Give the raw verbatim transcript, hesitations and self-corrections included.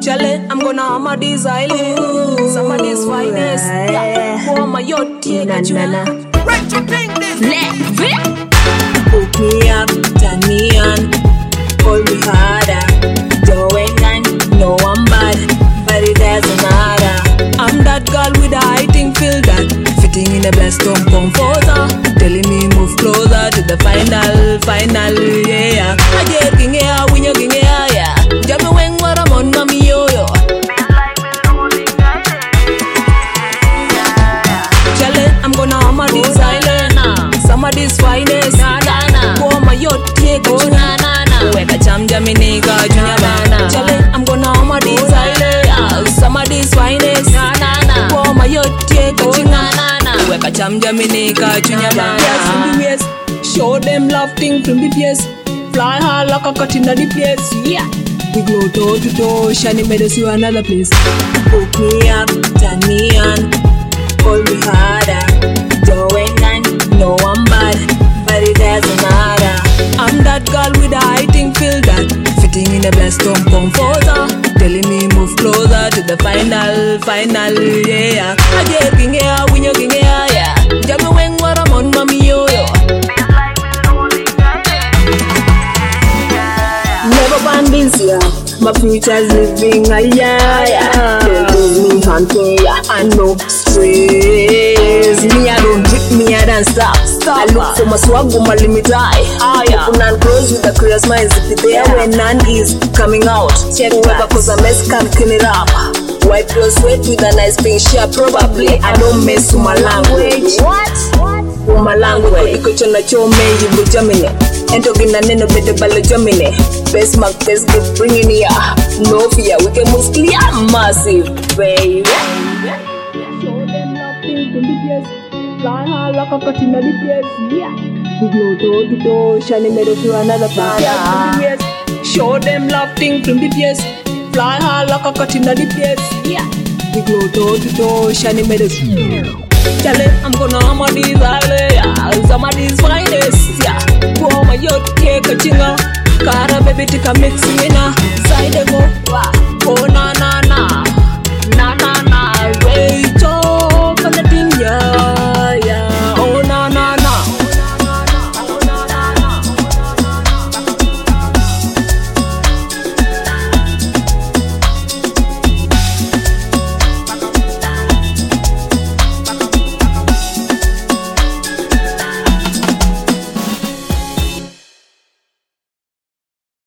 Chale, I'm gonna hammer these islands. Some of these finest. Yeah. For my yacht, take a tuna. Hook me up, turn me on, hold me harder. Doing and no I'm bad, but it doesn't matter. I'm that girl with a hiding feel that fitting in the best home comforter, telling me move closer to the final, final, yeah. I get king here, when you're king here, yeah. Jump me when what I'm on, mommy yo yo. Chale, I'm gonna hammer this island. Some of these finest. Go my yacht, take a tuna. Weka cham jaminika junior bana. Chale, I'm gonna hammer this island. Some of these finest. Go my yacht, take a tuna. Weka cham jaminika junior bana. Yes, in the waist. Show them laughing from the place. Fly high like a cut in the place. Yeah. We go toe to toe, shiny meadows to another place. Hook me up, turn me on, hold me harder. Doing and no I'm bad, but it doesn't matter. I'm that girl with a hiding feel that fitting in the best home comforter, telling me move closer to the final, final, yeah. I get king here, when you're king here, yeah. Jump me when what I'm on, mommy yo yo. Never been this year, my future's living a year. They give me hunting, yeah, and no stress. Me, I don't drip, me, I don't stop. Stop. I look for my swag, but my limit high. Ah, yeah. Open and close with the curious minds. If it's there when none is coming out, check whoever, cause a mess can clean it up. Wipe your sweat with a nice pink shirt. Probably I don't mess with my language. What? With my language, because you're not your man, you will Germany. And talking a neno bit about Germany. Best mark, best good, bringing here. No fear, we can move clear, massive, baby. Show them laughing from the place. Fly high like a cut in the place, yeah. We go toe to toe, shiny meadows to another place. Show them laughing from the place. Fly high like a cut in the place, yeah. We go toe to toe, shiny meadows. Chale, I'm gonna hammer these islands, yeah. Some of these finest, yeah. Go my yacht, take a chinga. Cara baby, take a mix, winner. Side go, wow.